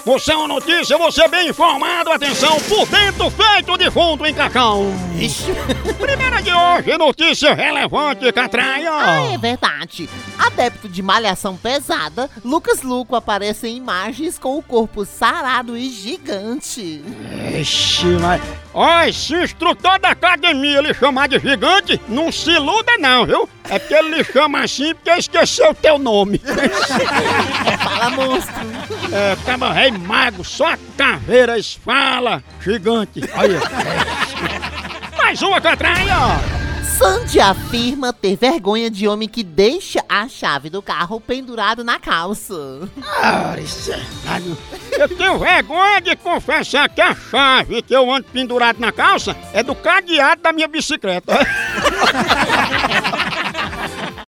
Você é uma notícia, você é bem informado, atenção, por dentro feito defunto em Cacau. Ixi. Primeira de hoje, notícia relevante, Catraia. É verdade. Adepto de malhação pesada, Lucas Luco aparece em imagens com o corpo sarado e gigante. Ixi, mas... Ó, se o instrutor da academia lhe chamar de gigante, não se iluda não, viu? É porque ele lhe chama assim porque esqueceu o teu nome. Fala, monstro. É, tava rei mago, só caveiras fala, gigante. Olha. Mais uma, Catraia. Sandy afirma ter vergonha de homem que deixa a chave do carro pendurado na calça. Eu tenho vergonha de confessar que a chave que eu ando pendurado na calça é do cadeado da minha bicicleta.